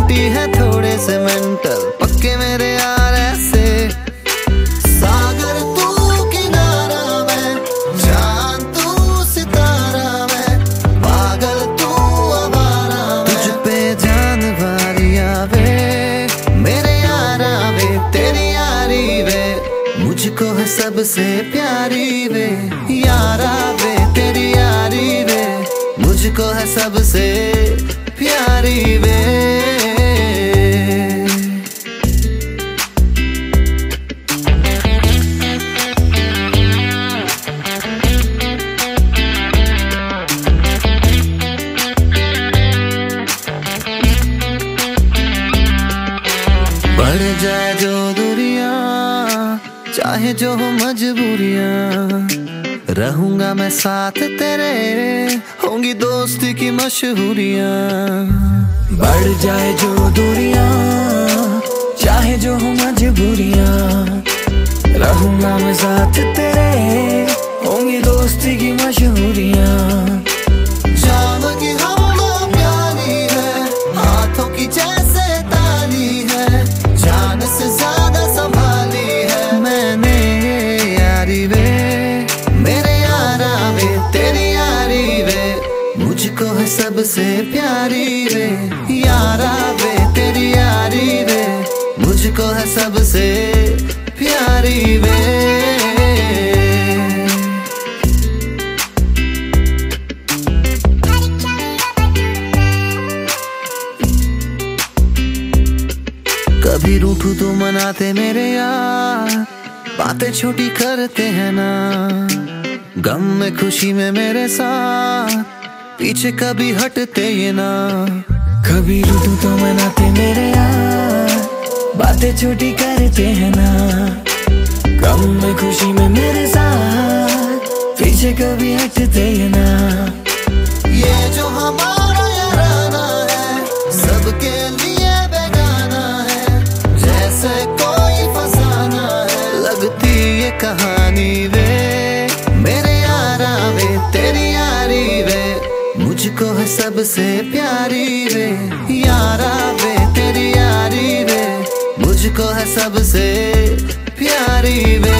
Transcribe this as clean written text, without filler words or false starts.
City है थोड़े से मेंटल, पक्के मेरे यार ऐसे। सागर तू किनारा मैं, चांद तू सितारा मैं, पागल तू आवारा मैं। तुझ पे जान वारिया वे मेरे यारा वे, तेरी यारी वे मुझको है सबसे प्यारी वे। यारा वे तेरी यारी वे मुझको है सबसे प्यारी वे। बढ़ जाए जो दूरियां, चाहे जो हो मजबूरियां, रहूंगा मैं साथ तेरे, होंगी दोस्ती की मशहूरियां। बढ़ जाए जो दूरियां, चाहे जो हो मजबूरियां, रहूंगा मैं साथ तेरे, होंगी दोस्ती की मशहूरियां। शाम की हवा प्यारी है, हाथों की जैसे ताली है, जान से ज्यादा संभाली है मैंने ये यारी वे मेरे यारा वे, तेरी यारी वे मुझको है सबसे प्यारी वे। यारा वे तेरी यारी वे मुझको है सबसे प्यारी वे। कभी रूठू तो मनाते मेरे यार, बातें छोटी करते हैं ना, गम में खुशी में मेरे साथ, पीछे कभी हटते ये ना। कभी रूठू तो मनाते मेरे यार, बातें छोटी करते हैं ना, गम में खुशी में मेरे साथ, पीछे कभी हटते ये ना। ये जो हमारा याराना है सबके लिए बेगाना है, जैसे कोई फसाना है लगती ये कहानी वे मेरे यारा वे, तेरी यारी वे मुझको है सबसे प्यारी वे। यारा वे तेरी यारी वे मुझको है सबसे प्यारी वे।